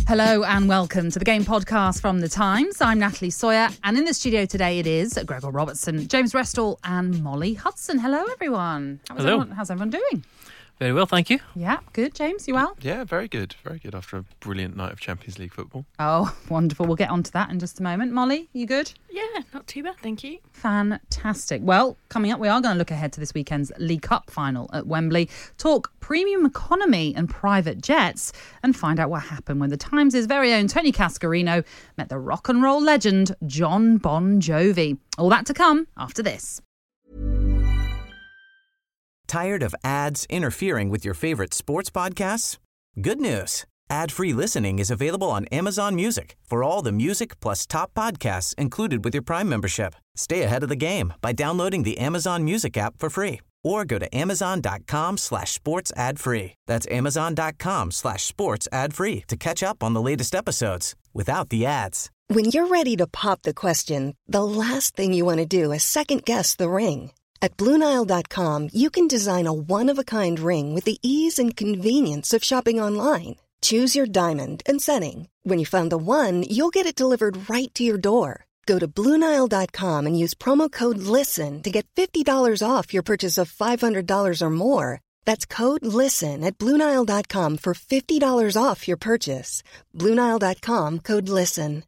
Hello and welcome to the Game Podcast from The Times. I'm Natalie Sawyer, and in the studio today it is Gregor Robertson, James Restall and Molly Hudson. Hello everyone. How's everyone doing? Very well, thank you. Yeah, good. James, you well? Yeah, very good. Very good after a brilliant night of Champions League football. Oh, wonderful. We'll get on to that in just a moment. Molly, you good? Yeah, not too bad, thank you. Fantastic. Well, coming up, we are going to look ahead to this weekend's League Cup final at Wembley, talk premium economy and private jets, and find out what happened when the Times' very own Tony Cascarino met the rock and roll legend John Bon Jovi. All that to come after this. Tired of ads interfering with your favorite sports podcasts? Good news. Ad-free listening is available on Amazon Music for all the music plus top podcasts included with your Prime membership. Stay ahead of the game by downloading the Amazon Music app for free or go to amazon.com/sports ad free. That's amazon.com/sports ad free to catch up on the latest episodes without the ads. When you're ready to pop the question, the last thing you want to do is second-guess the ring. At BlueNile.com, you can design a one-of-a-kind ring with the ease and convenience of shopping online. Choose your diamond and setting. When you find the one, you'll get it delivered right to your door. Go to BlueNile.com and use promo code LISTEN to get $50 off your purchase of $500 or more. That's code LISTEN at BlueNile.com for $50 off your purchase. BlueNile.com, code LISTEN.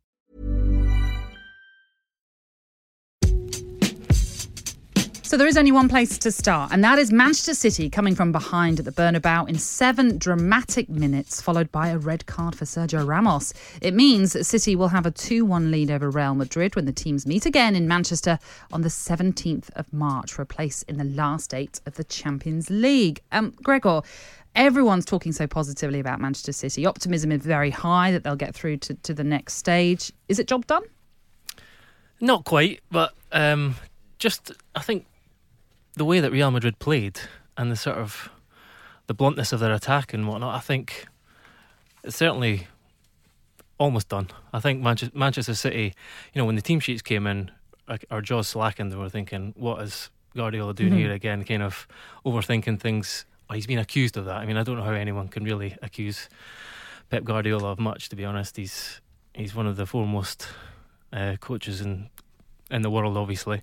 So there is only one place to start, and that is Manchester City coming from behind at the Bernabeu in 7 dramatic minutes, followed by a red card for Sergio Ramos. It means that City will have a 2-1 lead over Real Madrid when the teams meet again in Manchester on the 17th of March for a place in the last 8 of the Champions League. Gregor, everyone's talking so positively about Manchester City. Optimism is very high that they'll get through to the next stage. Is it job done? Not quite, but I think the way that Real Madrid played and the bluntness of their attack and whatnot, I think it's certainly almost done. I think Manchester City, when the team sheets came in, our jaws slackened, and we're thinking, what is Guardiola doing here again? Kind of overthinking things. Well, he's been accused of that. I mean, I don't know how anyone can really accuse Pep Guardiola of much, to be honest. He's one of the foremost coaches in the world, obviously.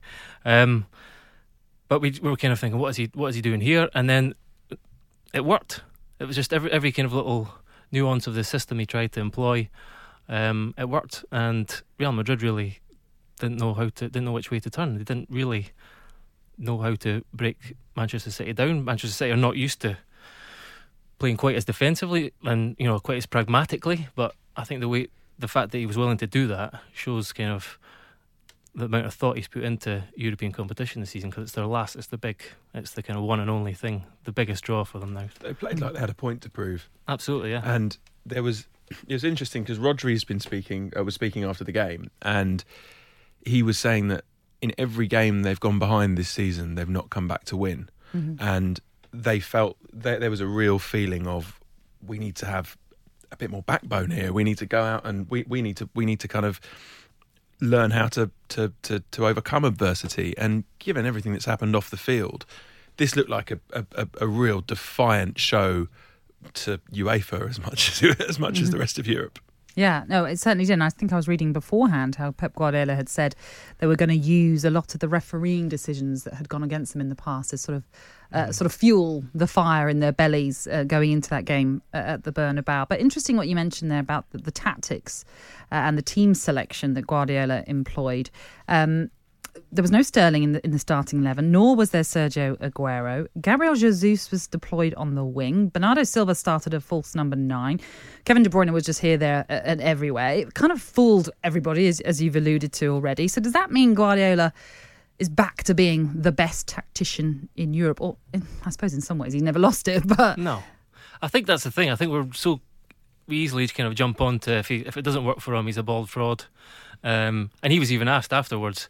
But we were kind of thinking, what is he doing here? And then it worked. It was just every kind of little nuance of the system he tried to employ. It worked, and Real Madrid really didn't know which way to turn. They didn't really know how to break Manchester City down. Manchester City are not used to playing quite as defensively and quite as pragmatically. But I think the fact that he was willing to do that shows kind of the amount of thought he's put into European competition this season, because it's the kind of one and only thing, the biggest draw for them now. They played like they had a point to prove. Absolutely, yeah. And it was interesting because Rodri's been was speaking after the game, and he was saying that in every game they've gone behind this season, they've not come back to win. Mm-hmm. And they felt there was a real feeling of, we need to have a bit more backbone here. We need to go out and we need to kind of learn how to overcome adversity. And given everything that's happened off the field, this looked like a real defiant show to UEFA as much as the rest of Europe. Yeah, no, it certainly did. And I think I was reading beforehand how Pep Guardiola had said they were going to use a lot of the refereeing decisions that had gone against them in the past as sort of fuel the fire in their bellies going into that game at the Bernabeu. But interesting what you mentioned there about the tactics and the team selection that Guardiola employed. There was no Sterling in the starting 11, nor was there Sergio Aguero. Gabriel Jesus was deployed on the wing. Bernardo Silva started at false number 9. Kevin De Bruyne was just here, there, and everywhere. It kind of fooled everybody, as you've alluded to already. So does that mean Guardiola is back to being the best tactician in Europe? Or, I suppose in some ways, he's never lost it, but... No. I think that's the thing. I think we easily kind of jump on to if it doesn't work for him, he's a bald fraud. And he was even asked afterwards,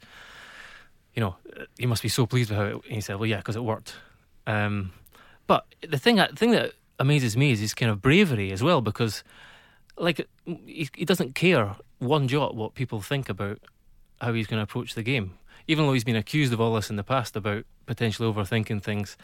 he must be so pleased with how it... He said, well, yeah, because it worked. But the thing that amazes me is his kind of bravery as well, because he doesn't care one jot what people think about how he's going to approach the game. Even though he's been accused of all this in the past about potentially overthinking things,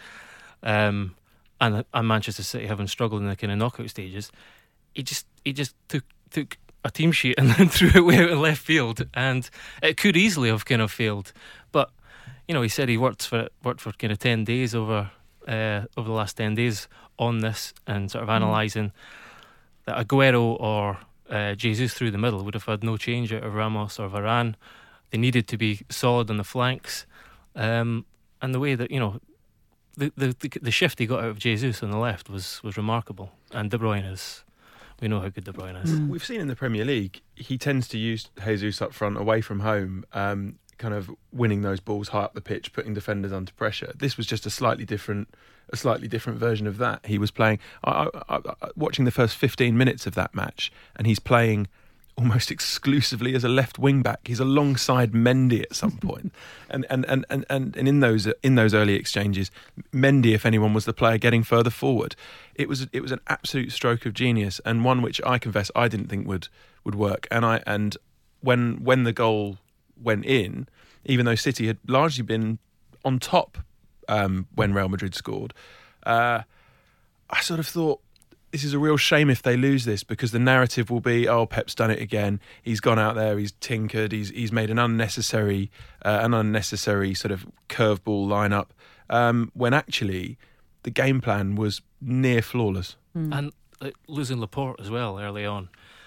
and Manchester City having struggled in the kind of knockout stages, he just took took a team sheet and then threw it way out in left field, and it could easily have kind of failed. But he said he worked for kind of 10 days over the last 10 days on this, and sort of analysing that Aguero or Jesus through the middle would have had no change out of Ramos or Varane. They needed to be solid on the flanks, and the way that the shift he got out of Jesus on the left was remarkable. And De Bruyne we know how good De Bruyne is. We've seen in the Premier League, he tends to use Jesus up front away from home, kind of winning those balls high up the pitch, putting defenders under pressure. This was just a slightly different version of that. He was playing, watching the first 15 minutes of that match, and he's playing almost exclusively as a left wing back. He's alongside Mendy at some point. and in those early exchanges, Mendy, if anyone, was the player getting further forward. It was an absolute stroke of genius, and one which I confess I didn't think would work. And when the goal went in, even though City had largely been on top when Real Madrid scored, I sort of thought, this is a real shame if they lose this, because the narrative will be, oh, Pep's done it again. He's gone out there, he's tinkered, he's made an unnecessary sort of curveball lineup, when actually the game plan was near flawless. And losing Laporte as well early on,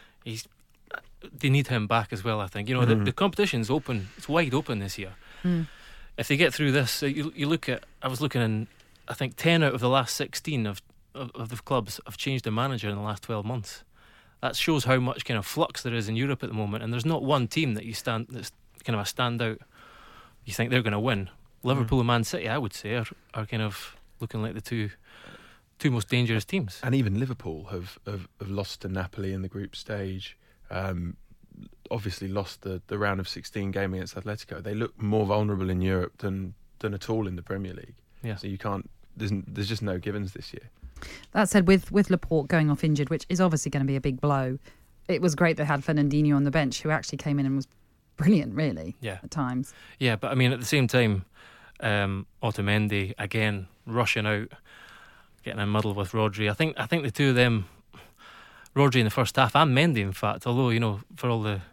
they need him back as well. I think the competition's open; it's wide open this year. If they get through this, you look at. I was looking in. I think 10 out of the last 16 of the clubs have changed their manager in the last 12 months. That shows how much kind of flux there is in Europe at the moment, and there's not one team that's kind of a standout. You think they're going to win. Liverpool and Man City, I would say, are kind of looking like the two most dangerous teams. And even Liverpool have lost to Napoli in the group stage. Obviously lost the round of 16 game against Atletico. They look more vulnerable in Europe than at all in the Premier League. Yeah. So you can't. There's just no givens this year. That said, with Laporte going off injured, which is obviously going to be a big blow, it was great they had Fernandinho on the bench, who actually came in and was brilliant, really, at times. Yeah, but I mean, at the same time, Otamendi, again, rushing out, getting in muddle with Rodri. I think the two of them, Rodri in the first half, and Mendy, in fact, although, for all the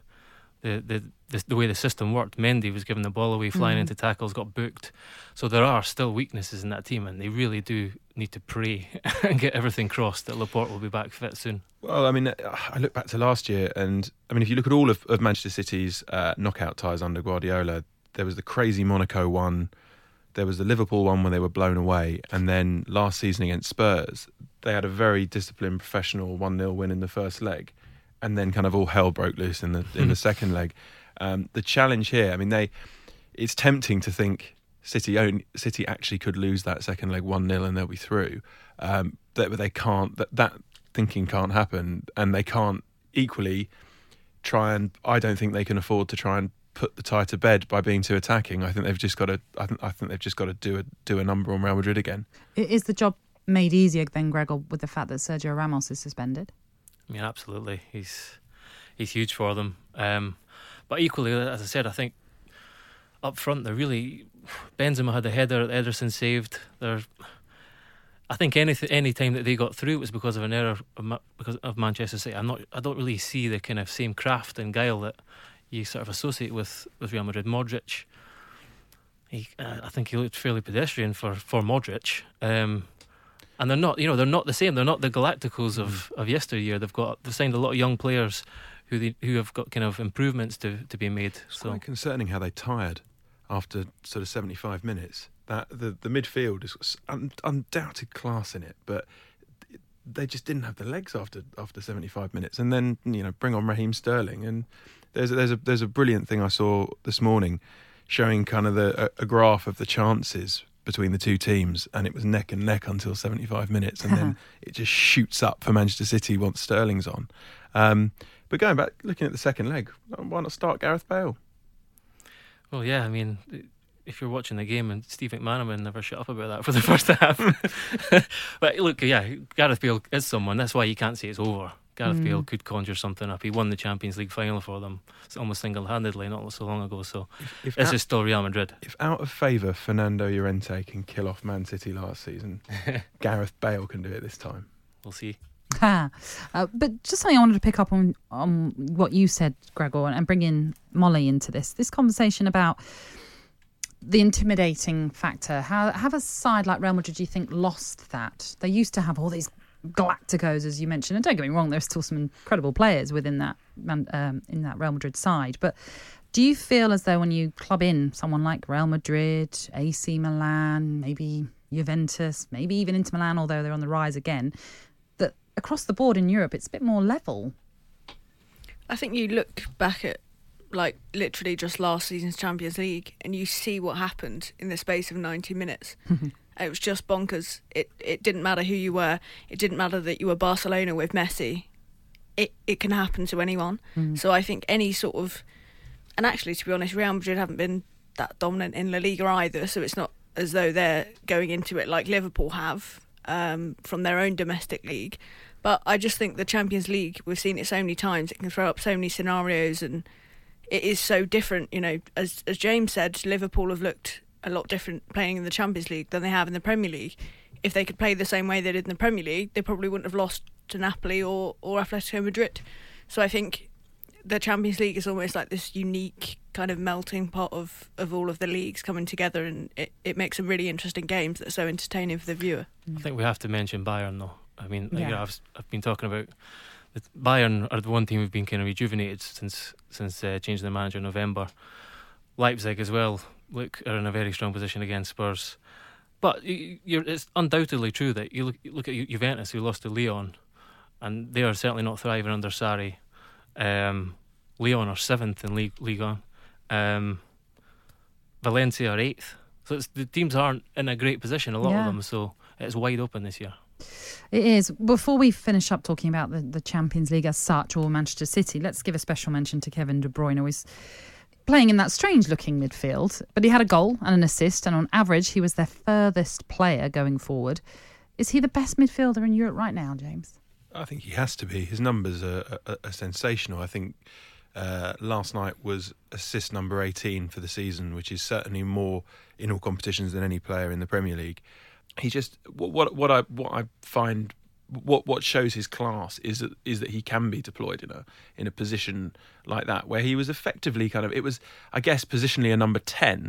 way the system worked, Mendy was giving the ball away, flying into tackles, got booked. So there are still weaknesses in that team, and they really do need to pray and get everything crossed that Laporte will be back fit soon. Well, I mean, I look back to last year, and I mean, if you look at all of Manchester City's knockout ties under Guardiola, there was the crazy Monaco one, there was the Liverpool one when they were blown away, and then last season against Spurs, they had a very disciplined, professional 1-0 win in the first leg, and then kind of all hell broke loose in the second leg. The challenge here, I mean, it's tempting to think City actually could lose that second leg 1-0 and they'll be through. But they can't. That thinking can't happen, and they can't equally try and. I don't think they can afford to try and put the tie to bed by being too attacking. I think they've just got to. I think they've just got to do a number on Real Madrid again. Is the job made easier then, Gregor, with the fact that Sergio Ramos is suspended? I mean, absolutely. He's huge for them. But equally, as I said, I think up front they're really. Benzema had a header that Ederson saved. I think any time that they got through, it was because of an error because of Manchester City. I don't really see the kind of same craft and guile that you sort of associate with Real Madrid. Modric, I think he looked fairly pedestrian for Modric. And they're not the same. They're not the Galacticos of yesteryear. They've signed a lot of young players who have got kind of improvements to be made. It's quite concerning how they tired after sort of 75 minutes. That the midfield has got undoubted class in it, but they just didn't have the legs after 75 minutes. And then bring on Raheem Sterling, and there's a brilliant thing I saw this morning showing kind of a graph of the chances between the two teams, and it was neck and neck until 75 minutes, and then it just shoots up for Manchester City once Sterling's on. But going back, looking at the second leg, why not start Gareth Bale? Well, yeah, I mean, if you're watching the game, and Steve McManaman never shut up about that for the first half. But look, yeah, Gareth Bale is someone. That's why you can't say it's over. Gareth Bale could conjure something up. He won the Champions League final for them almost single-handedly not so long ago. So this is still Real Madrid. If out of favour Fernando Llorente can kill off Man City last season, Gareth Bale can do it this time. We'll see. But just something I wanted to pick up on what you said, Gregor, and bring in Molly into this conversation about the intimidating factor. How have a side like Real Madrid, do you think, lost that? They used to have all these Galacticos, as you mentioned, and don't get me wrong, there's still some incredible players within that in that Real Madrid side. But do you feel as though when you club in someone like Real Madrid, AC Milan, maybe Juventus, maybe even Inter Milan, although they're on the rise again, that across the board in Europe it's a bit more level? I think you look back at like literally just last season's Champions League and you see what happened in the space of 90 minutes. It was just bonkers. It didn't matter who you were. It didn't matter that you were Barcelona with Messi. It can happen to anyone. So I think any sort of... And actually, to be honest, Real Madrid haven't been that dominant in La Liga either, so it's not as though they're going into it like Liverpool have from their own domestic league. But I just think the Champions League, we've seen it so many times, it can throw up so many scenarios and it is so different. You know, as James said, Liverpool have looked a lot different playing in the Champions League than they have in the Premier League. If they could play the same way they did in the Premier League, they probably wouldn't have lost to Napoli or Atletico Madrid. So I think the Champions League is almost like this unique kind of melting pot of all of the leagues coming together, and it makes some really interesting games that are so entertaining for the viewer. I think we have to mention Bayern though. I mean, Yeah. you know, I've been talking about Bayern are the one team who've been kind of rejuvenated since changing the manager in November. Leipzig as well are in a very strong position against Spurs. But it's undoubtedly true that you look at Juventus, who lost to Lyon, and they are certainly not thriving under Sarri. Lyon are 7th in Ligue 1. Valencia are 8th. So the teams aren't in a great position, a lot of them, so it's wide open this year. It is. Before we finish up talking about the Champions League as such, or Manchester City, let's give a special mention to Kevin De Bruyne, who is playing in that strange-looking midfield. But he had a goal and an assist, and on average, he was their furthest player going forward. Is he the best midfielder in Europe right now, James? I think he has to be. His numbers are sensational. I think last night was assist number 18 for the season, which is certainly more in all competitions than any player in the Premier League. He just what I find what shows his class is that he can be deployed in a position like that, where he was effectively it was, I guess, positionally a number 10,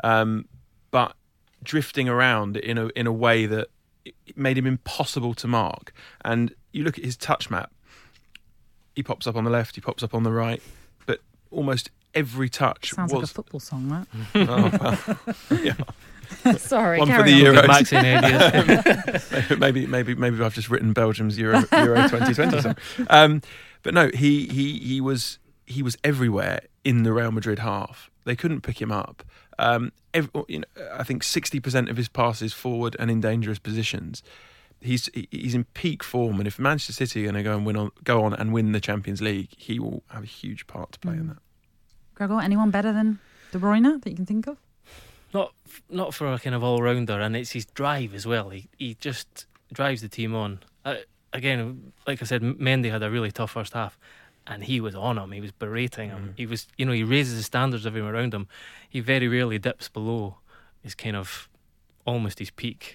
but drifting around in a way that it made him impossible to mark. And you look at his touch map, he pops up on the left, he pops up on the right, but almost every touch Sounds like a football song, right? Oh, well, yeah. Sorry, One for carry the on. Euros. Max in ideas. maybe I've just written Belgium's Euro 2020 song. But no, he was everywhere in the Real Madrid half. They couldn't pick him up. I think 60% of his passes forward and in dangerous positions. He's in peak form, and if Manchester City are going to go on and win the Champions League, he will have a huge part to play in that. Gregor, anyone better than De Bruyne that you can think of? Not for a kind of all-rounder, and it's his drive as well. He just drives the team on. Again, like I said, Mendy had a really tough first half, and he was on him. He was berating him. He was, he raises the standards of him around him. He very rarely dips below his kind of almost his peak.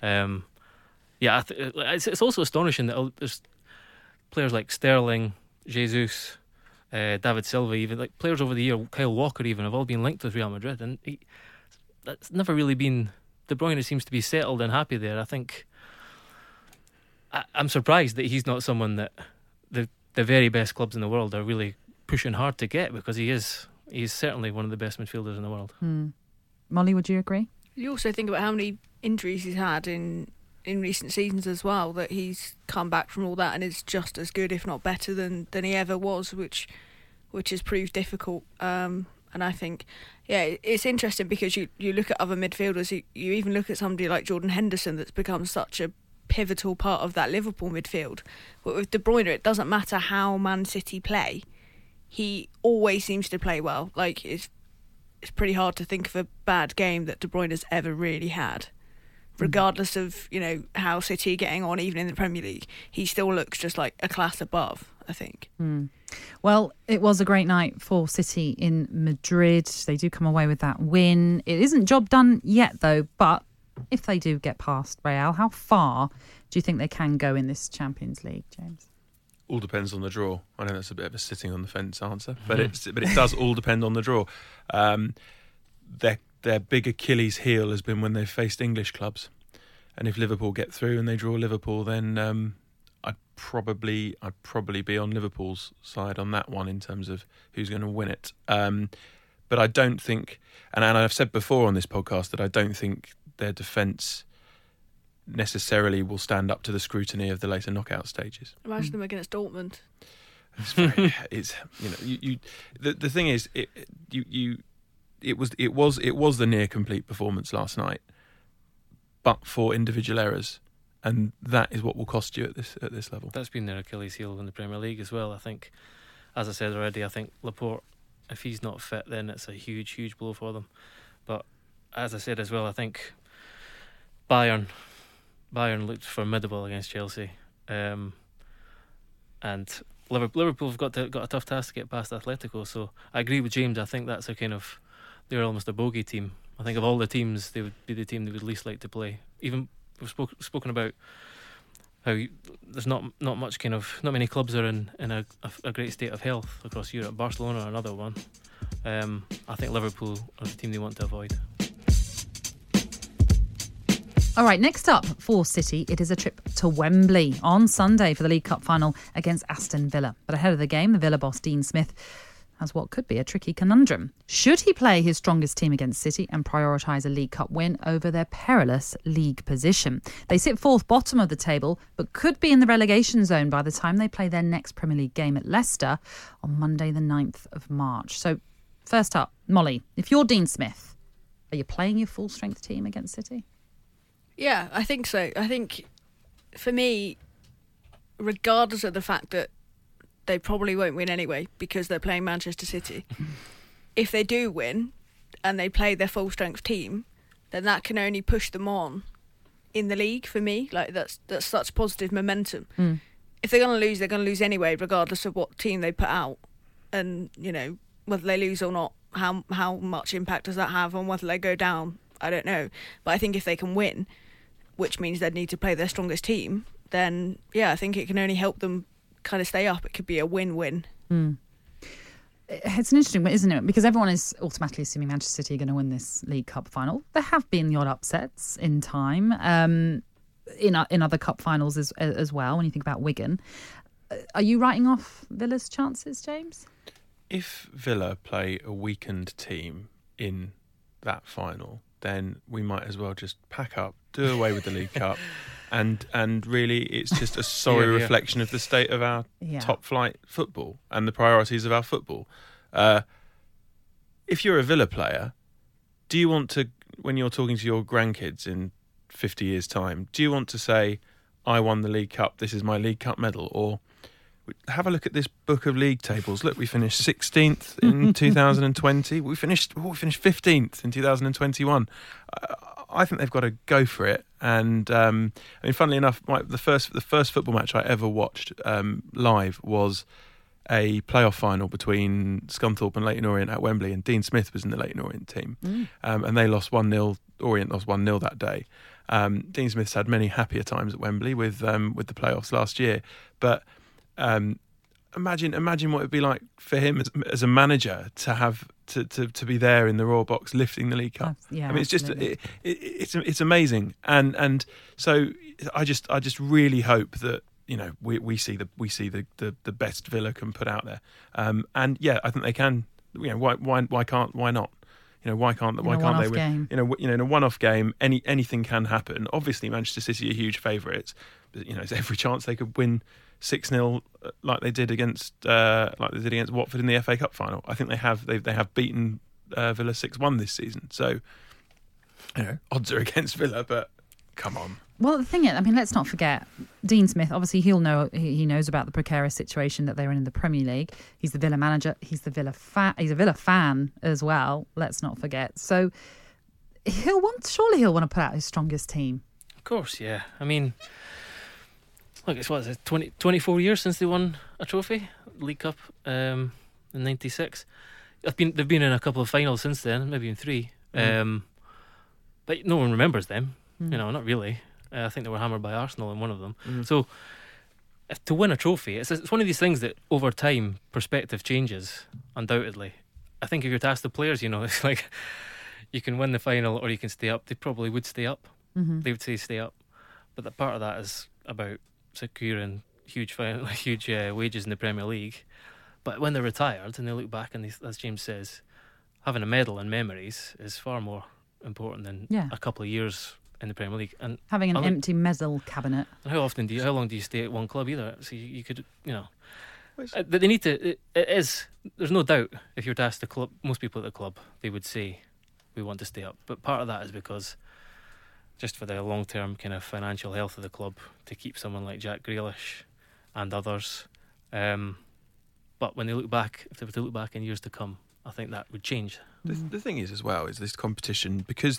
It's also astonishing that there's players like Sterling, Jesus, David Silva, even like players over the year, Kyle Walker even, have all been linked with Real Madrid, and that's never really been. De Bruyne seems to be settled and happy there. I think I'm surprised that he's not someone that the very best clubs in the world are really pushing hard to get, because he's certainly one of the best midfielders in the world. Molly, would you agree? You also think about how many injuries he's had in recent seasons as well, that he's come back from all that and is just as good, if not better, than he ever was, which has proved difficult. And I think, it's interesting because you look at other midfielders, you even look at somebody like Jordan Henderson that's become such a pivotal part of that Liverpool midfield. But with De Bruyne, it doesn't matter how Man City play, he always seems to play well. Like, it's pretty hard to think of a bad game that De Bruyne has ever really had. Regardless of, how City are getting on, even in the Premier League, he still looks just like a class above, I think. Well, it was a great night for City in Madrid. They do come away with that win. It isn't job done yet, though, but if they do get past Real, how far do you think they can go in this Champions League, James? All depends on the draw. I know that's a bit of a sitting on the fence answer, but it does all depend on the draw. Their big Achilles heel has been when they've faced English clubs, and if Liverpool get through and they draw Liverpool, then I'd probably be on Liverpool's side on that one in terms of who's going to win it. But I don't think, and I've said before on this podcast that I don't think their defence necessarily will stand up to the scrutiny of the later knockout stages. Imagine them against Dortmund. The thing is, it was the near complete performance last night, but for individual errors, and that is what will cost you at this level. That's been their Achilles heel in the Premier League as well. I think, as I said already, I think Laporte, if he's not fit, then it's a huge blow for them. But as I said as well, I think Bayern looked formidable against Chelsea, and Liverpool have got a tough task to get past Atletico. So I agree with James. I think that's they're almost a bogey team. I think of all the teams, they would be the team they would least like to play. Even we've spoken about how there's not many clubs are in a great state of health across Europe. Barcelona are another one. I think Liverpool are the team they want to avoid. All right, next up for City, it is a trip to Wembley on Sunday for the League Cup final against Aston Villa. But ahead of the game, the Villa boss Dean Smith has what could be a tricky conundrum. Should he play his strongest team against City and prioritise a League Cup win over their perilous league position? They sit fourth bottom of the table, but could be in the relegation zone by the time they play their next Premier League game at Leicester on Monday the 9th of March. So first up, Molly, if you're Dean Smith, are you playing your full-strength team against City? Yeah, I think so. I think, for me, regardless of the fact that they probably won't win anyway because they're playing Manchester City, if they do win and they play their full-strength team, then that can only push them on in the league for me. Like, that's such positive momentum. If they're going to lose, they're going to lose anyway, regardless of what team they put out. And, whether they lose or not, how much impact does that have on whether they go down? I don't know. But I think if they can win, which means they'd need to play their strongest team, then, I think it can only help them kind of stay up. It could be a win-win. It's an interesting one, isn't it? Because everyone is automatically assuming Manchester City are going to win this League Cup final. There have been the odd upsets in time, in other cup finals as well, when you think about Wigan. Are you writing off Villa's chances, James? If Villa play a weakened team in that final, then we might as well just pack up, do away with the League Cup, and really it's just a sorry reflection of the state of our top flight football and the priorities of our football. If you're a Villa player, do you want to, when you're talking to your grandkids in 50 years' time, do you want to say, I won the League Cup, this is my League Cup medal, or have a look at this book of league tables. Look, we finished 16th in 2020. We finished 15th in 2021. I think they've got to go for it. And funnily enough, the first football match I ever watched live was a playoff final between Scunthorpe and Leyton Orient at Wembley, and Dean Smith was in the Leyton Orient team, and they lost 1-0. Orient lost 1-0 that day. Dean Smith's had many happier times at Wembley with the playoffs last year, but. Imagine what it'd be like for him as a manager to have to be there in the Royal Box lifting the League Cup. Yeah, I mean, it's just it's amazing, and so I just really hope that we see the best Villa can put out there, and I think they can. Why not? Why can't they win? In a one-off game, anything can happen. Obviously, Manchester City are huge favourites, but there's every chance they could win 6-0 like they did against Watford in the FA Cup final. I think they have beaten Villa 6-1 this season. So odds are against Villa, but come on. Well, the thing is, let's not forget Dean Smith. Obviously, he knows about the precarious situation that they're in the Premier League. He's the Villa manager. He's the Villa fan. He's a Villa fan as well. Let's not forget. So surely he'll want to put out his strongest team. Of course, yeah. Look, it's 24 years since they won a trophy, League Cup, in '96. They've been in a couple of finals since then, maybe in 3. But no one remembers them. You know, not really. I think they were hammered by Arsenal in one of them. Mm. So to win a trophy, it's one of these things that over time perspective changes, undoubtedly. I think if you're to ask the players, you know, it's like you can win the final or you can stay up. They probably would stay up. They would say stay up. But the part of that is about securing huge wages in the Premier League. But when they're retired and they look back and as James says, having a medal and memories is far more important than a couple of years in the Premier League. And having an empty medal cabinet. And how long do you stay at one club either? So you could, you know, they need to. There's no doubt if you were to ask the club, most people at the club, they would say we want to stay up. But part of that is because just for the long-term kind of financial health of the club to keep someone like Jack Grealish and others. But when they look back, if they were to look back in years to come, I think that would change. The thing is, as well, is this competition because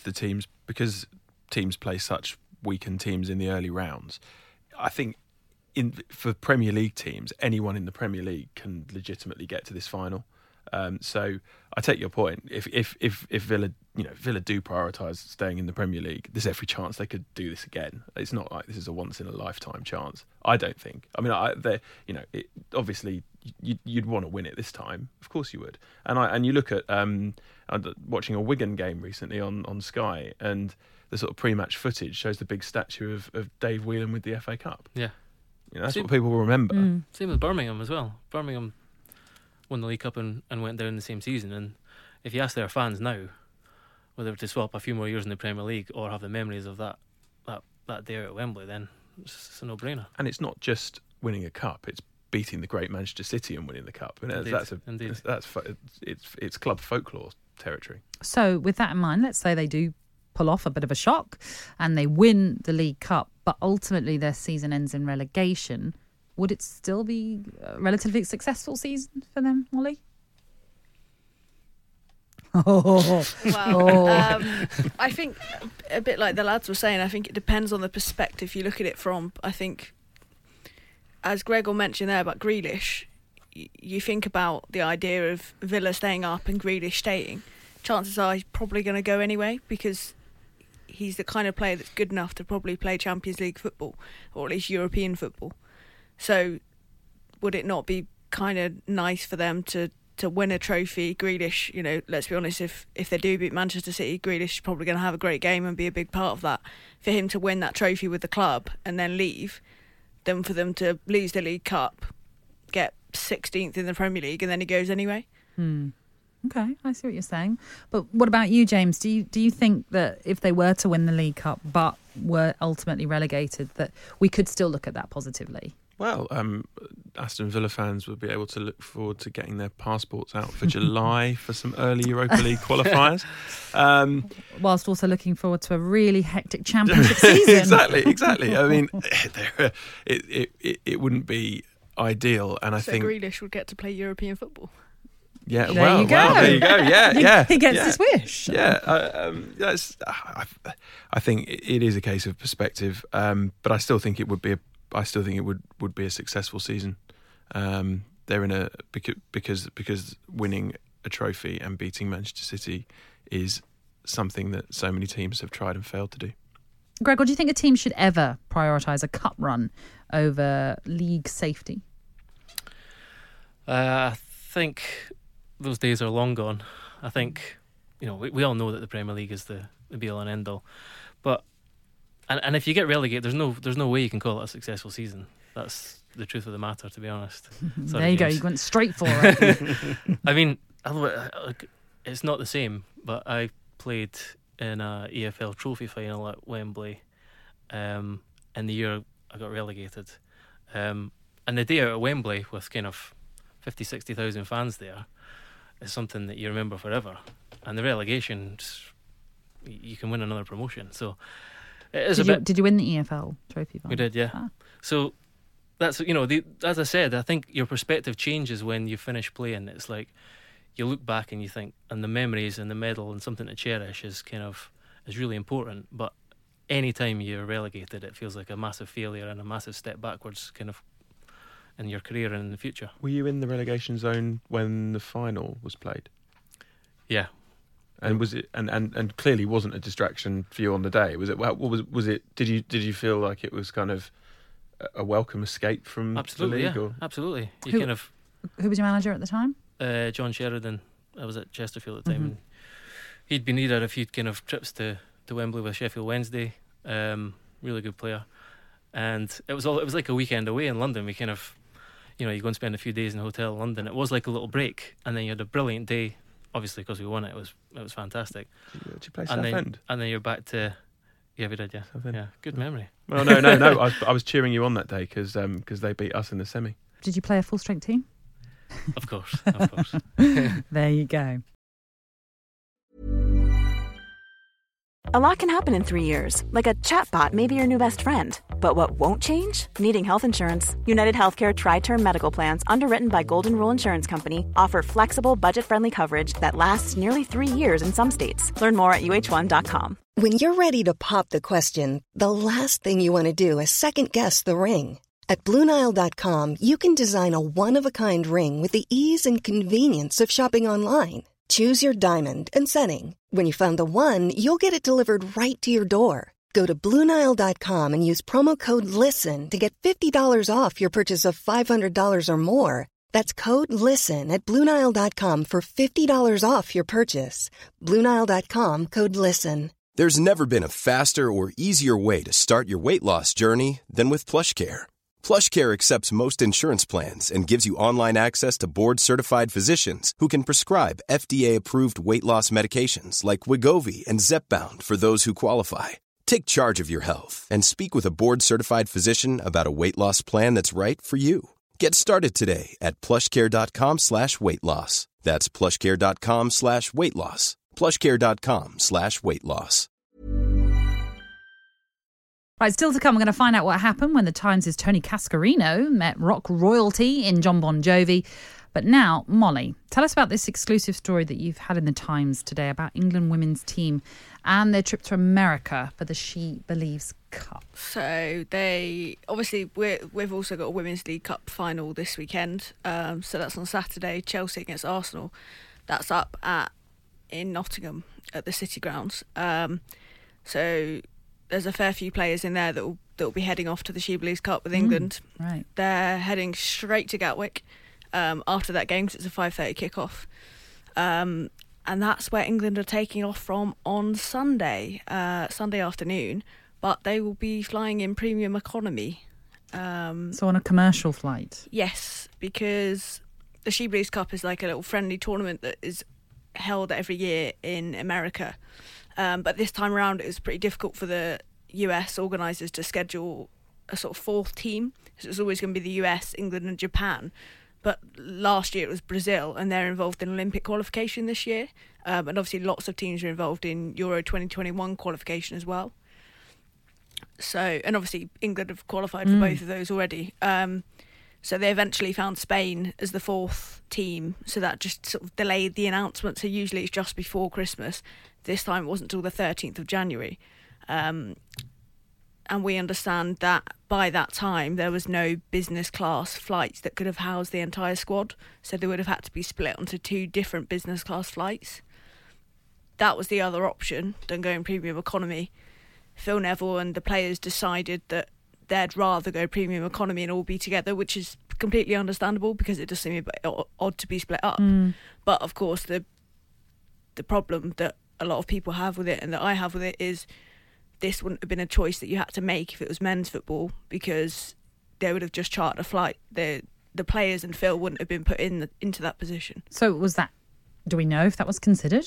teams play such weakened teams in the early rounds. I think for Premier League teams, anyone in the Premier League can legitimately get to this final. So I take your point. If Villa do prioritise staying in the Premier League, there's every chance they could do this again. It's not like this is a once in a lifetime chance. I don't think. I mean, obviously you'd want to win it this time. Of course you would. And you look at watching a Wigan game recently on Sky, and the sort of pre-match footage shows the big statue of Dave Whelan with the FA Cup. Yeah, that's what people will remember. Same with Birmingham as well. Birmingham won the League Cup and went down the same season. And if you ask their fans now whether to swap a few more years in the Premier League or have the memories of that day out at Wembley, then it's a no-brainer. And it's not just winning a cup; it's beating the great Manchester City and winning the cup. And Indeed. It's club folklore territory. So, with that in mind, let's say they do pull off a bit of a shock and they win the League Cup, but ultimately their season ends in relegation. Would it still be a relatively successful season for them, Molly? Well, I think a bit like the lads were saying, I think it depends on the perspective you look at it from. I think, as Gregor mentioned there about Grealish, you think about the idea of Villa staying up and Grealish staying. Chances are he's probably going to go anyway because he's the kind of player that's good enough to probably play Champions League football or at least European football. So would it not be kind of nice for them to win a trophy? Grealish, let's be honest, if they do beat Manchester City, Grealish is probably going to have a great game and be a big part of that. For him to win that trophy with the club and then leave, then for them to lose the League Cup, get 16th in the Premier League, and then he goes anyway. Okay, I see what you're saying. But what about you, James? Do you think that if they were to win the League Cup but were ultimately relegated, that we could still look at that positively? Well, Aston Villa fans would be able to look forward to getting their passports out for July for some early Europa League qualifiers. Whilst also looking forward to a really hectic championship season. Exactly. I mean, it wouldn't be ideal, and I think Grealish would get to play European football. Yeah, there you go. There you go. Yeah, he gets his wish. Yeah, I think it is a case of perspective, but I still think it would be a successful season. They're in a because winning a trophy and beating Manchester City is something that so many teams have tried and failed to do. Gregor, do you think a team should ever prioritise a cup run over league safety? I think those days are long gone. I think we all know that the Premier League is the be all and end all, but and if you get relegated, there's no way you can call it a successful season. That's the truth of the matter, to be honest. Sorry, there you go. You went straight for it. I mean, it's not the same, but I played in a EFL Trophy final at Wembley in the year I got relegated, and the day out at Wembley with kind of 50,000, 60,000 fans there is something that you remember forever. And the relegation, you can win another promotion. So it is Did you win the EFL Trophy final? We did, yeah. Ah. So that's as I said, I think your perspective changes when you finish playing. It's like you look back and you think, and the memories and the medal and something to cherish is really important. But any time you're relegated, it feels like a massive failure and a massive step backwards, kind of, in your career and in the future. Were you in the relegation zone when the final was played? Yeah. And was it and clearly wasn't a distraction for you on the day? Was it? What was it? Did you feel like it was kind of a welcome escape from Absolutely, the league? yeah, Or? absolutely. Who was your manager at the time? John Sheridan. I was at Chesterfield at the time, Mm-hmm. and he'd had a few kind of trips to Wembley with Sheffield Wednesday. Really good player, and it was like a weekend away in London. We kind of, you go and spend a few days in a hotel in London. It was like a little break, and then you had a brilliant day. Obviously, because we won it, it was fantastic. Did you play And Southend? then you're back to, yeah, we did, yeah, Southend. yeah, good memory. Well, no. I was cheering you on that day because they beat us in the semi. Did you play a full strength team? Of course, of course. There you go. A lot can happen in 3 years, like a chatbot may be your new best friend. But what won't change? Needing health insurance. United Healthcare Tri-Term Medical Plans, underwritten by Golden Rule Insurance Company, offer flexible, budget-friendly coverage that lasts nearly 3 years in some states. Learn more at uh1.com. When you're ready to pop the question, the last thing you want to do is second-guess the ring. At BlueNile.com, you can design a one-of-a-kind ring with the ease and convenience of shopping online. Choose your diamond and setting. When you find the one, you'll get it delivered right to your door. Go to BlueNile.com and use promo code LISTEN to get $50 off your purchase of $500 or more. That's code LISTEN at BlueNile.com for $50 off your purchase. BlueNile.com, code LISTEN. There's never been a faster or easier way to start your weight loss journey than with PlushCare. PlushCare accepts most insurance plans and gives you online access to board-certified physicians who can prescribe FDA-approved weight loss medications like Wegovy and Zepbound for those who qualify. Take charge of your health and speak with a board-certified physician about a weight loss plan that's right for you. Get started today at plushcare.com/weight loss. That's plushcare.com/weight loss. plushcare.com/weight loss. Right, still to come, we're going to find out what happened when the Times' Tony Cascarino met rock royalty in Jon Bon Jovi. But now, Molly, tell us about this exclusive story that you've had in the Times today about England women's team and their trip to America for the She Believes Cup. So we've also got a Women's League Cup final this weekend. So that's on Saturday, Chelsea against Arsenal. That's up in Nottingham at the City Grounds. So there's a fair few players in there that will be heading off to the She Believes Cup with England. Right. They're heading straight to Gatwick after that game, because it's a 5:30 kickoff. And that's where England are taking off from on Sunday afternoon. But they will be flying in premium economy. So on a commercial flight? Yes, because the She Believes Cup is like a little friendly tournament that is held every year in America. But this time around, it was pretty difficult for the US organisers to schedule a sort of fourth team. So it was always going to be the US, England and Japan. But last year it was Brazil, and they're involved in Olympic qualification this year. And obviously lots of teams are involved in Euro 2021 qualification as well. So, and obviously England have qualified for both of those already. So they eventually found Spain as the fourth team. So that just sort of delayed the announcement. So usually it's just before Christmas. This time it wasn't until the 13th of January. And we understand that by that time there was no business class flights that could have housed the entire squad. So they would have had to be split onto two different business class flights. That was the other option than going premium economy. Phil Neville and the players decided that they'd rather go premium economy and all be together, which is completely understandable because it does seem a bit odd to be split up. But of course the problem that a lot of people have with it, and that I have with it, is this wouldn't have been a choice that you had to make if it was men's football, because they would have just chartered a flight. The players and Phil wouldn't have been put into that position. So was that, do we know if that was considered?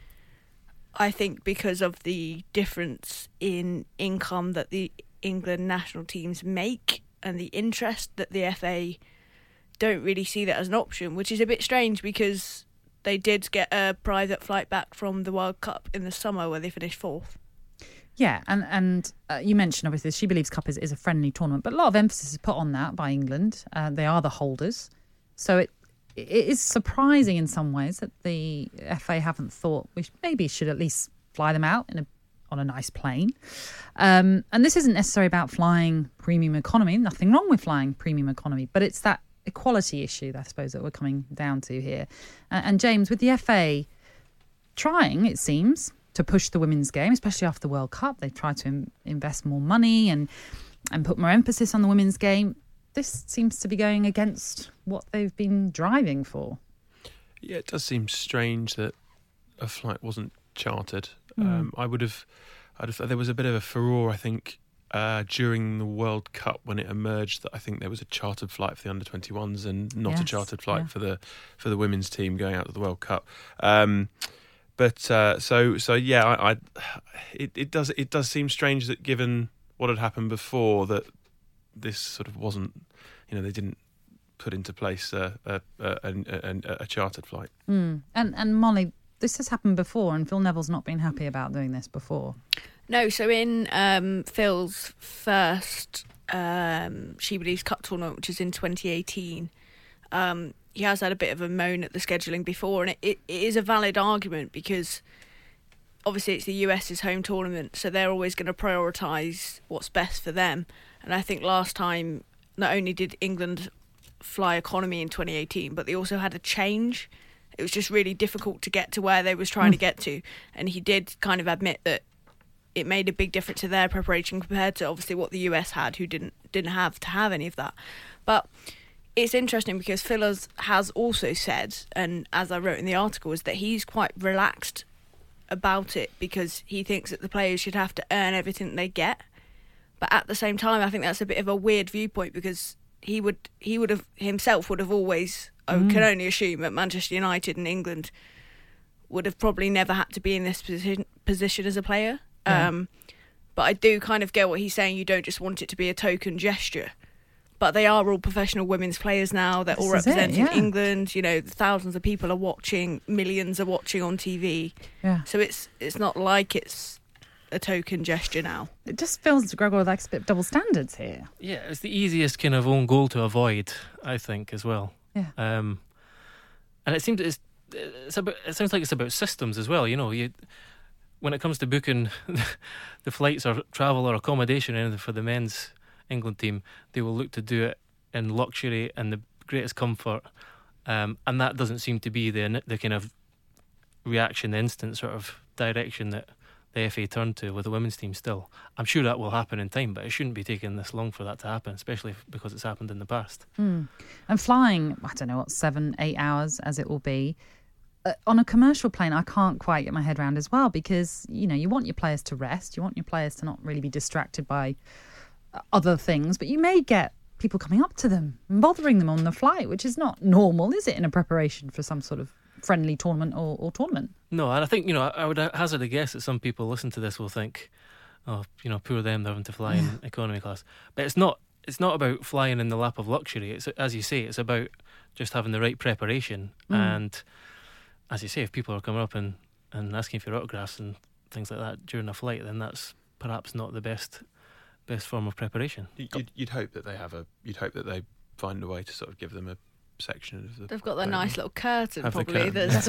I think because of the difference in income that the England national teams make and the interest, that the FA don't really see that as an option, which is a bit strange because they did get a private flight back from the World Cup in the summer where they finished fourth. Yeah, and you mentioned obviously the She Believes Cup is a friendly tournament, but a lot of emphasis is put on that by England. They are the holders. So it is surprising in some ways that the FA haven't thought we maybe should at least fly them out on a nice plane. And this isn't necessarily about flying premium economy. Nothing wrong with flying premium economy, but it's that equality issue, I suppose, that we're coming down to here. And James, with the FA, trying, it seems, to push the women's game, especially after the World Cup. They've tried to invest more money and put more emphasis on the women's game. This seems to be going against what they've been driving for. Yeah, it does seem strange that a flight wasn't chartered. There was a bit of a furore, I think, during the World Cup when it emerged that I think there was a chartered flight for the under-21s and not a chartered flight for the women's team going out to the World Cup. It does seem strange that given what had happened before that this sort of wasn't, they didn't put into place a chartered flight. And Molly, this has happened before, and Phil Neville's not been happy about doing this before. No, so in Phil's first She Believes Cup tournament, which is in 2018, he has had a bit of a moan at the scheduling before, and it is a valid argument because obviously it's the US's home tournament, so they're always going to prioritise what's best for them. And I think last time, not only did England fly economy in 2018, but they also had a change. It was just really difficult to get to where they was trying to get to, and he did kind of admit that it made a big difference to their preparation compared to obviously what the US had, who didn't have to have any of that. But it's interesting because Phil has also said, and as I wrote in the article, is that he's quite relaxed about it because he thinks that the players should have to earn everything they get. But at the same time, I think that's a bit of a weird viewpoint because he would have always, I can only assume, at Manchester United and England would have probably never had to be in this position as a player. But I do kind of get what he's saying. You don't just want it to be a token gesture. But they are all professional women's players now. They're all representing England. Thousands of people are watching. Millions are watching on TV. Yeah. So it's not like it's a token gesture now. It just feels, Gregor, like a bit of double standards here. Yeah, it's the easiest kind of own goal to avoid, I think, as well. Yeah. And it seems it sounds like it's about systems as well. When it comes to booking the flights or travel or accommodation or anything for the men's England team, they will look to do it in luxury and the greatest comfort, and that doesn't seem to be the kind of reaction, the instant sort of direction that the FA turned to with the women's team still. I'm sure that will happen in time, but it shouldn't be taking this long for that to happen, especially because it's happened in the past. And flying, 7-8 hours as it will be, on a commercial plane, I can't quite get my head around as well because, you want your players to rest, you want your players to not really be distracted by other things, but you may get people coming up to them and bothering them on the flight, which is not normal, is it, in a preparation for some sort of friendly tournament or tournament? No, and I think, I would hazard a guess that some people listen to this will think, poor them, they're having to fly in economy class. But it's not about flying in the lap of luxury. It's, as you say, it's about just having the right preparation. And as you say, if people are coming up and asking for autographs and things like that during a flight, then that's perhaps not the best form of preparation. You'd hope that they find a way to sort of give them a section of the. They've got the nice little curtain, probably. James,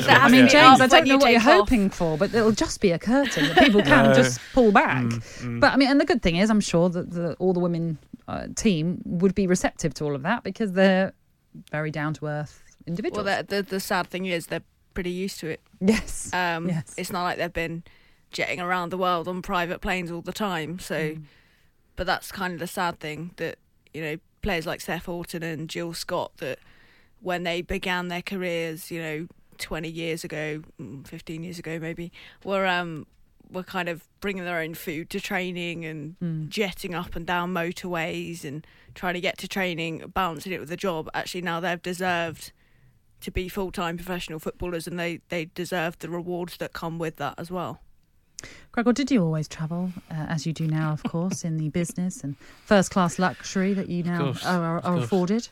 I don't know what you're hoping for, but it'll just be a curtain that people can just pull back. But and the good thing is, I'm sure that all the women team would be receptive to all of that because they're very down to earth individuals. Well, the sad thing is they're pretty used to it. Yes. Yes. It's not like they've been jetting around the world on private planes all the time. So, but that's kind of the sad thing that players like Steph Houghton and Jill Scott, that when they began their careers, 20 years ago, 15 years ago maybe, were kind of bringing their own food to training and jetting up and down motorways and trying to get to training, balancing it with a job. Actually, now they've deserved to be full-time professional footballers, and they deserve the rewards that come with that as well. Gregor, did you always travel, as you do now, of course, in the business and first-class luxury that you now are afforded?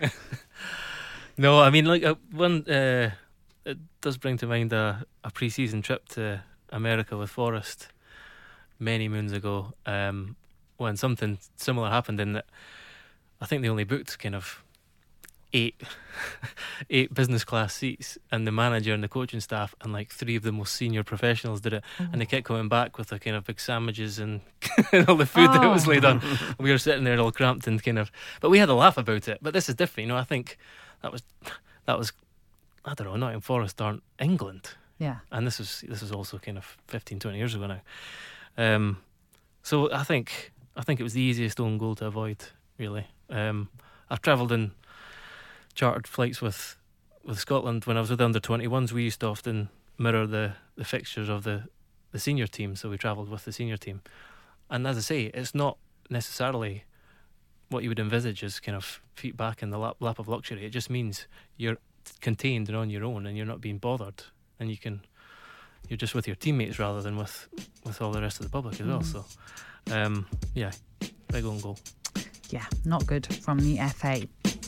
No, I mean, it does bring to mind a pre-season trip to America with Forest many moons ago, when something similar happened in that I think they only booked kind of eight business class seats, and the manager and the coaching staff and 3 of the most senior professionals did it, and they kept coming back with the kind of big sandwiches and all the food that was laid on. We were sitting there all cramped and but we had a laugh about it. But this is different, I think that was I don't know, Nottingham Forest aren't England, Yeah. And this is also kind of 15, 20 years ago now. So I think it was the easiest own goal to avoid, really. I've travelled in chartered flights with Scotland. When I was with the under-21s, we used to often mirror the fixtures of the senior team, so we travelled with the senior team. And as I say, it's not necessarily what you would envisage as kind of feet back in the lap of luxury. It just means you're contained and on your own, and you're not being bothered, and you're just with your teammates rather than with all the rest of the public as well. So yeah, big own goal. Yeah, not good from the FA.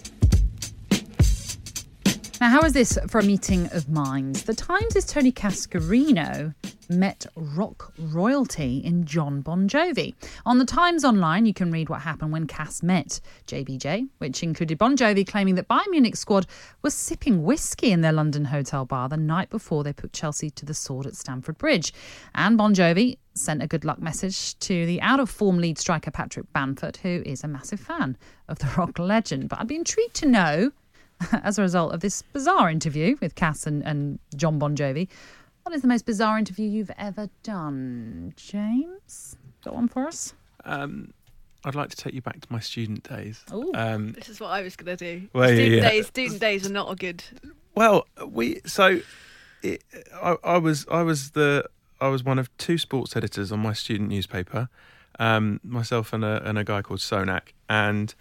Now, how is this for a meeting of minds? The Times' Tony Cascarino met rock royalty in Jon Bon Jovi. On the Times Online, you can read what happened when Cass met JBJ, which included Bon Jovi claiming that Bayern Munich squad was sipping whiskey in their London hotel bar the night before they put Chelsea to the sword at Stamford Bridge. And Bon Jovi sent a good luck message to the out-of-form lead striker Patrick Bamford, who is a massive fan of the rock legend. But I'd be intrigued to know, as a result of this bizarre interview with Cass and Jon Bon Jovi, what is the most bizarre interview you've ever done? James, got one for us? I'd like to take you back to my student days. This is what I was going to do. Well, Student days are not a good. Well, I was one of two sports editors on my student newspaper, myself and a guy called Sonak, and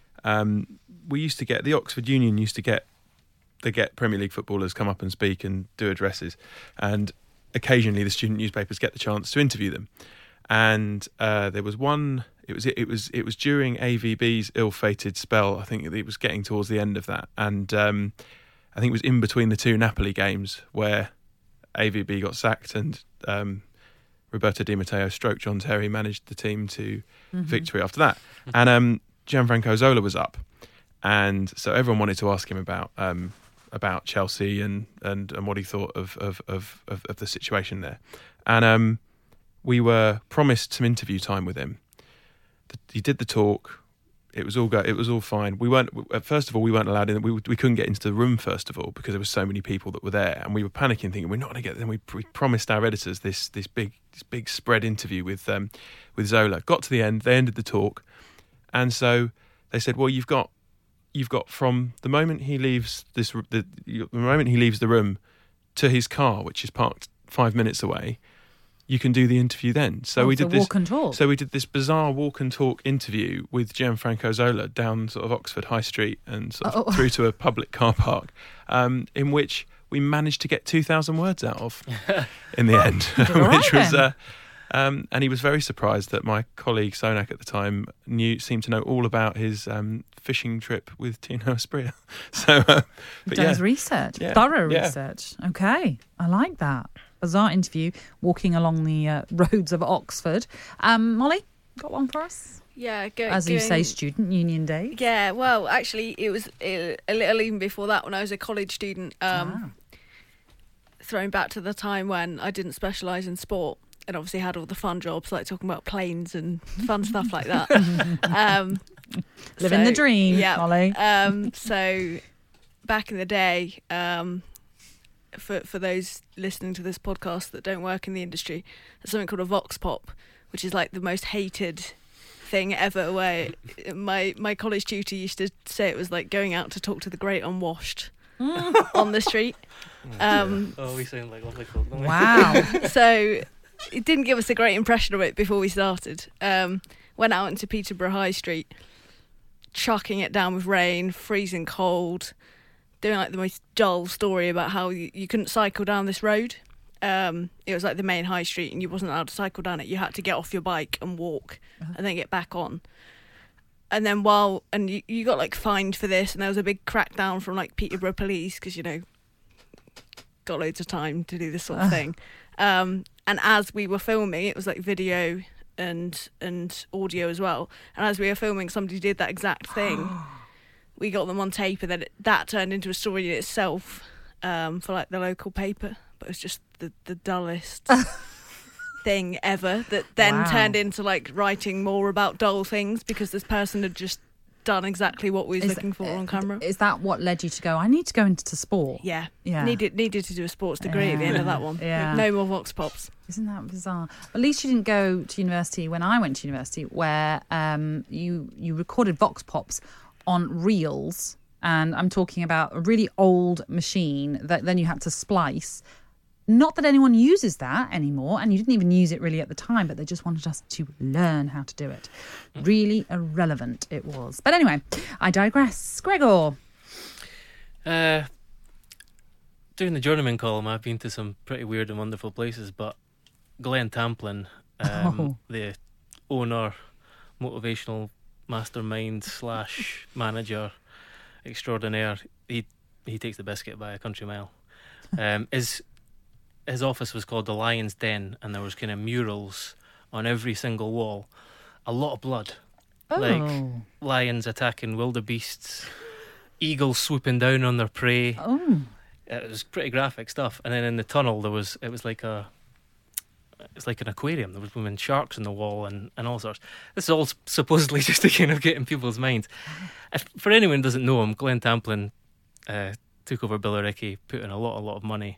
we used to get, the Oxford Union used to get Premier League footballers come up and speak and do addresses, and occasionally the student newspapers get the chance to interview them. And there was one. It was during AVB's ill-fated spell. I think it was getting towards the end of that, and I think it was in between the two Napoli games where AVB got sacked and Roberto Di Matteo / John Terry managed the team to victory after that. And Gianfranco Zola was up, and so everyone wanted to ask him about Chelsea and what he thought of the situation there. And we were promised some interview time with him. He did the talk. It was all fine. We weren't allowed in. We couldn't get into the room first of all because there were so many people that were there, and we were panicking, thinking we're not going to get there. And we promised our editors this big spread interview with Zola. Got to the end. They ended the talk, and so they said, "Well, you've got from the moment he leaves the moment he leaves the room to his car, which is parked 5 minutes away, you can do the interview then." So we did this walk and talk. So we did this bizarre walk and talk interview with Gianfranco Zola down sort of Oxford High Street and sort of through to a public car park, in which we managed to get 2,000 words out of in the end, which was. And he was very surprised that my colleague Sonak at the time seemed to know all about his fishing trip with Tino Asprilla. So, done his research, thorough research. Okay, I like that. Bizarre interview, walking along the roads of Oxford. Molly, got one for us? Yeah, as you say, student union day. Yeah, well, actually, it was a little even before that when I was a college student. Throwing back to the time when I didn't specialise in sport. And obviously had all the fun jobs like talking about planes and fun stuff like that. Living the dream, yeah, Molly. So back in the day, for those listening to this podcast that don't work in the industry, there's something called a vox pop, which is like the most hated thing ever, where my college tutor used to say it was like going out to talk to the great unwashed on the street. We sound like lovely folk, don't we? Wow. So it didn't give us a great impression of it before we started. Went out into Peterborough High Street, chucking it down with rain, freezing cold, doing like the most dull story about how you couldn't cycle down this road. It was like the main high street and you wasn't allowed to cycle down it. You had to get off your bike and walk and then get back on. And then you got like fined for this, and there was a big crackdown from like Peterborough police because, got loads of time to do this sort of thing. And as we were filming, it was like video and audio as well. And as we were filming, somebody did that exact thing. We got them on tape, and then that turned into a story in itself for like the local paper. But it was just the dullest thing ever. That then turned into like writing more about dull things because this person had just done exactly what we was looking for on camera. Is that what led you to go, I need to go into sport? Yeah. Yeah. Needed to do a sports degree at the end of that one. Yeah. No more Vox Pops. Isn't that bizarre? At least you didn't go to university when I went to university, where you recorded Vox Pops on reels, and I'm talking about a really old machine that then you had to splice. Not that anyone uses that anymore, and you didn't even use it really at the time, but they just wanted us to learn how to do it. Really irrelevant it was. But anyway, I digress. Gregor. Doing the journeyman column, I've been to some pretty weird and wonderful places, but Glenn Tamplin, the owner, motivational mastermind / manager extraordinaire, he takes the biscuit by a country mile. His office was called the Lion's Den, and there was kind of murals on every single wall. A lot of blood. Like lions attacking wildebeests, eagles swooping down on their prey. It was pretty graphic stuff. And then in the tunnel it was like an aquarium. There was blooming sharks in the wall and all sorts. This is all supposedly just to kind of get in people's minds. For anyone who doesn't know him, Glenn Tamplin took over Billericay, put in a lot of money,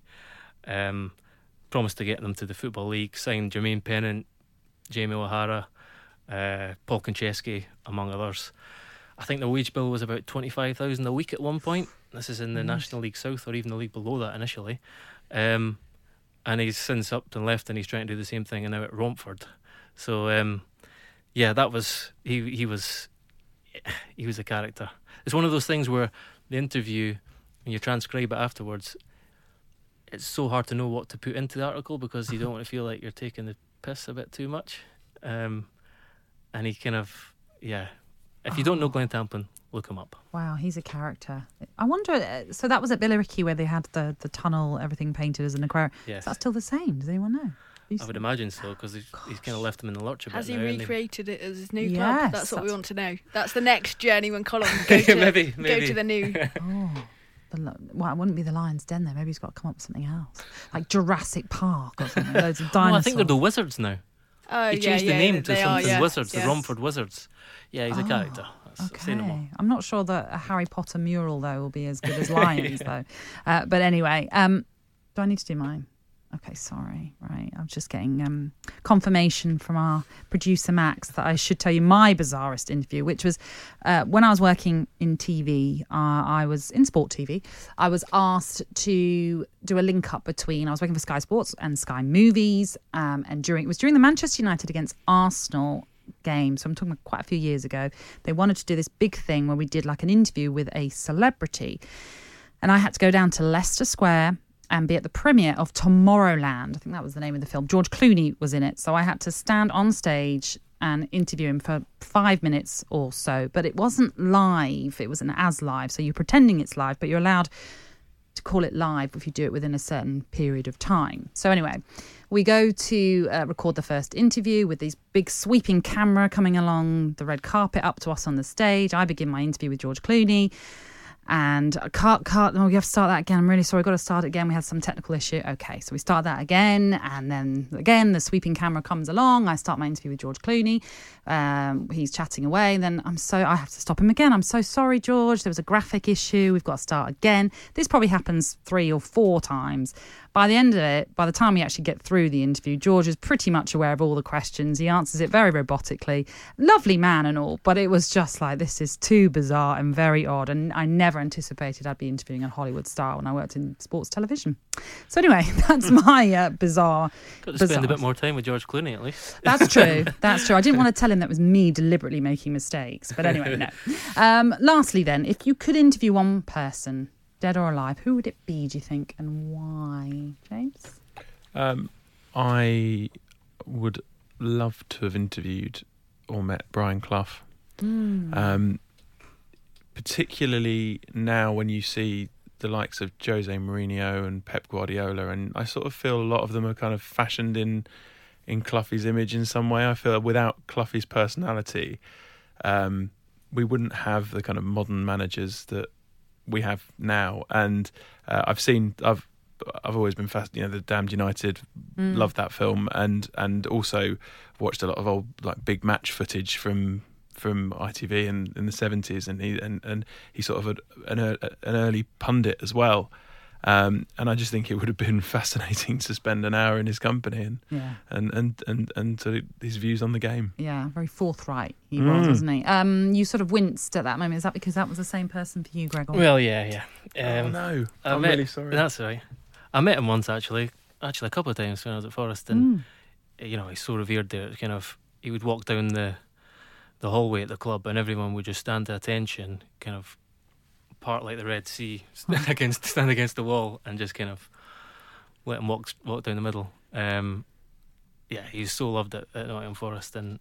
promised to get them to the Football League, signed Jermaine Pennant, Jamie O'Hara, Paul Konchesky, among others. I think the wage bill was about $25,000 a week at one point. This is in the National League South, or even the league below that initially. And he's since upped and left, and he's trying to do the same thing, and now at Romford. So that was he was a character. It's one of those things where the interview, when you transcribe it afterwards, it's so hard to know what to put into the article because you don't want to feel like you're taking the piss a bit too much. And he kind of, if you don't know Glenn Tamplin, look him up. Wow, he's a character. I wonder, so that was at Billericay where they had the tunnel, everything painted as an aquarium. Yes. Is that still the same? Does anyone know? I would imagine so, because he's kind of left them in the lurch a bit. Has he now, recreated it as his new Yes, club? That's what we want to know. That's the next journeyman column. Go to, Maybe. Go to the new. Well, it wouldn't be the Lion's Den then. Maybe he's got to come up with something else, like Jurassic Park or something. Loads of dinosaurs. I think they're the Wizards now. Oh, He changed the name to something Wizards, yes. the Romford Wizards. Yeah, he's a character. Say no more. Okay. I'm not sure that a Harry Potter mural, though, will be as good as Lions, though. But anyway, do I need to do mine? Okay, sorry. Right. I'm just getting confirmation from our producer, Max, that I should tell you my bizarrest interview, which was when I was working in TV. I was in Sport TV. I was asked to do a link up between, I was working for Sky Sports and Sky Movies, and it was during the Manchester United against Arsenal game, so I'm talking about quite a few years ago. They wanted to do this big thing where we did like an interview with a celebrity, and I had to go down to Leicester Square and be at the premiere of Tomorrowland. I think that was the name of the film. George Clooney was in it, so I had to stand on stage and interview him for 5 minutes or so, but it wasn't live, it wasn't as live, so you're pretending it's live, but you're allowed to call it live if you do it within a certain period of time. So anyway, we go to record the first interview with these big sweeping camera coming along the red carpet up to us on the stage. I begin my interview with George Clooney. And cut. No, you have to start that again. I'm really sorry. Got to start it again. We had some technical issue. Okay, so we start that again, and then again the sweeping camera comes along. I start my interview with George Clooney. He's chatting away. Then I have to stop him again. I'm so sorry, George. There was a graphic issue. We've got to start again. This probably happens 3 or 4 times. By the end of it, by the time we actually get through the interview, George is pretty much aware of all the questions. He answers it very robotically. Lovely man and all, but it was just like, this is too bizarre and very odd. And I never anticipated I'd be interviewing a Hollywood star when I worked in sports television. So anyway, that's my bizarre. Got to spend a bit more time with George Clooney at least. That's true. That's true. I didn't want to tell him that was me deliberately making mistakes. But anyway, no. Lastly then, if you could interview one person, dead or alive, who would it be, do you think, and why? James? I would love to have interviewed or met Brian Clough. Particularly now when you see the likes of Jose Mourinho and Pep Guardiola, and I sort of feel a lot of them are kind of fashioned in Clough's image in some way. I feel that without Clough's personality, we wouldn't have the kind of modern managers that we have now. And I've always been fascinated, the Damned United, loved that film, and also watched a lot of old like big match footage from from ITV in the 70s, and he's sort of an early pundit as well. And I just think it would have been fascinating to spend an hour in his company and to his views on the game. Yeah, very forthright he was, wasn't he? You sort of winced at that moment. Is that because that was the same person for you, Gregor? Well, yeah. Oh no, I'm really sorry. That's all right. I met him once actually a couple of times when I was at Forest, and you know, he's so revered there. Kind of, he would walk down the hallway at the club, and everyone would just stand to attention, kind of part like the Red Sea, stand against the wall, and just kind of let him walk down the middle. Yeah, he was so loved at Nottingham Forest, and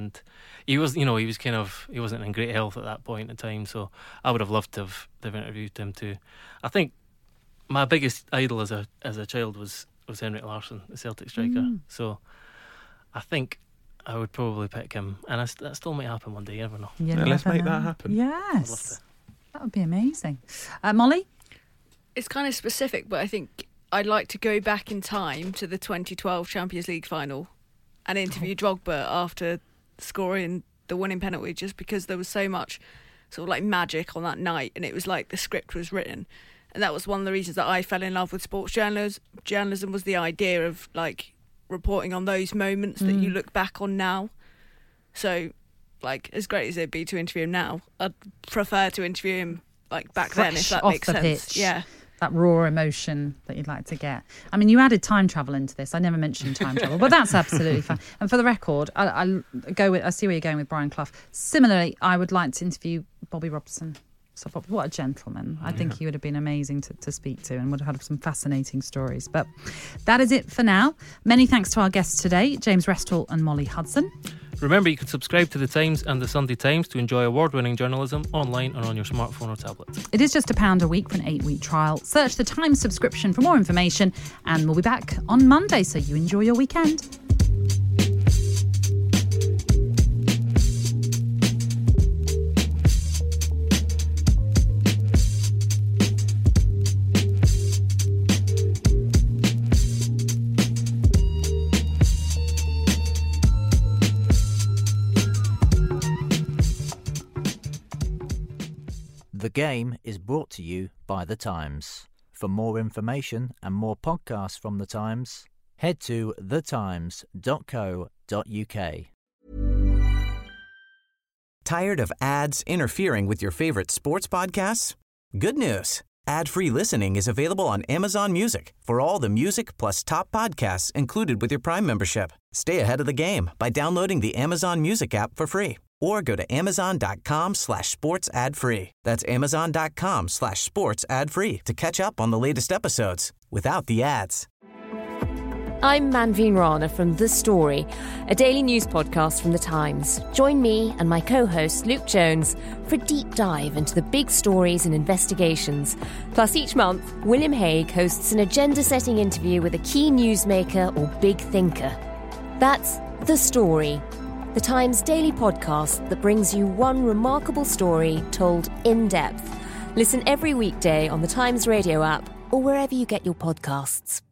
he was, you know, he wasn't in great health at that point in time. So I would have loved to have interviewed him too. I think my biggest idol as a child was Henrik Larsson, the Celtic striker. So I think I would probably pick him, and that still might happen one day. You never know. Let's make that happen. Yes, I'd love to. That would be amazing. Molly? It's kind of specific, but I think I'd like to go back in time to the 2012 Champions League final and interview Drogba after scoring the winning penalty, just because there was so much sort of like magic on that night, and it was like the script was written. And that was one of the reasons that I fell in love with sports journalism was the idea of like reporting on those moments that you look back on now. So, like, as great as it'd be to interview him now, I'd prefer to interview him like back then, if that makes sense. Pitch. Yeah. That raw emotion that you'd like to get. I mean, you added time travel into this. I never mentioned time travel, but that's absolutely fine. And for the record, I see where you're going with Brian Clough. Similarly, I would like to interview Bobby Robson. So what a gentleman. I think he would have been amazing to speak to and would have had some fascinating stories. But that is it for now. Many thanks to our guests today, James Restall and Molly Hudson. Remember, you can subscribe to The Times and The Sunday Times to enjoy award-winning journalism online and on your smartphone or tablet. It is just £1 a week for an 8-week trial. Search The Times subscription for more information, and we'll be back on Monday, so you enjoy your weekend. The Game is brought to you by The Times. For more information and more podcasts from The Times, head to thetimes.co.uk. Tired of ads interfering with your favorite sports podcasts? Good news. Ad-free listening is available on Amazon Music for all the music plus top podcasts included with your Prime membership. Stay ahead of the game by downloading the Amazon Music app for free. Or go to amazon.com/sports ad free. That's amazon.com/sports ad free to catch up on the latest episodes without the ads. I'm Manveen Rana from The Story, a daily news podcast from The Times. Join me and my co-host Luke Jones for a deep dive into the big stories and investigations. Plus, each month, William Hague hosts an agenda-setting interview with a key newsmaker or big thinker. That's The Story, The Times daily podcast that brings you one remarkable story told in depth. Listen every weekday on the Times radio app or wherever you get your podcasts.